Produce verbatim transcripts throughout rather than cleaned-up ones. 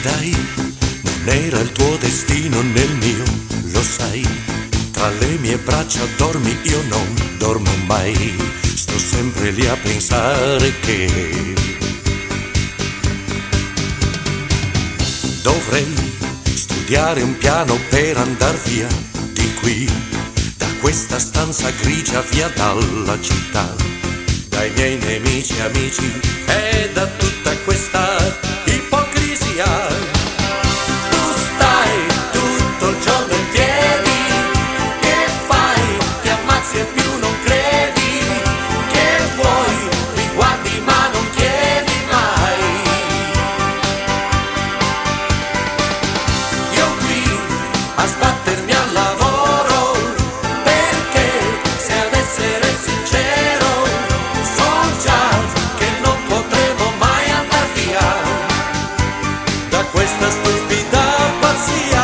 dai, non era il tuo destino nel mio, lo sai. Tra le mie braccia dormi, io non dormo mai. Sto sempre lì a pensare che dovrei studiare un piano per andar via di qui, da questa stanza grigia, via dalla città, dai miei nemici amici e da tutta questa ipocrisia. Tu stai tutto il giorno in piedi, che fai? Ti ammazzi e più non credi, che vuoi? Mi guardi ma non chiedi mai. Io qui a sbattermi al lavoro, perché se ad essere sincero so già che non potremo mai andar via da questa stupida pazzia.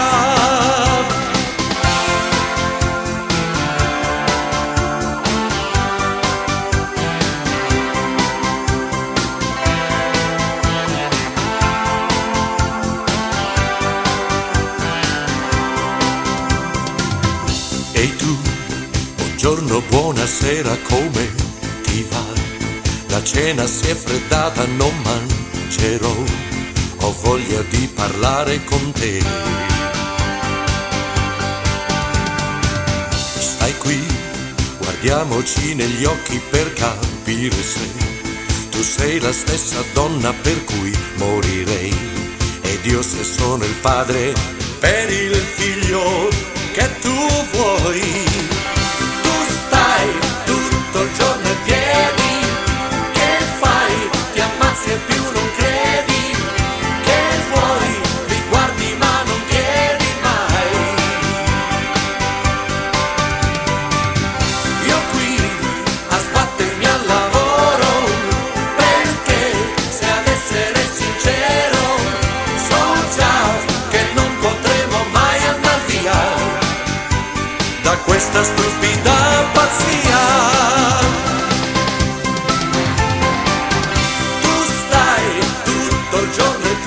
Ehi tu, buongiorno, buonasera, come ti va? La cena si è freddata, non mangerò, ho voglia di parlare con te. Stai qui, guardiamoci negli occhi per capire se tu sei la stessa donna per cui morirei, ed io se sono il padre per il figlio che tu vuoi. Tu stai tutto il giorno in piedi, che fai? Ti ammazzi e più non credi, che vuoi? Mi guardi ma non chiedi mai. Io qui a sbattermi al lavoro, perché se ad essere sincero so già che non potremo mai andar via da questa stupida pazzia. Tu stai tutto il giorno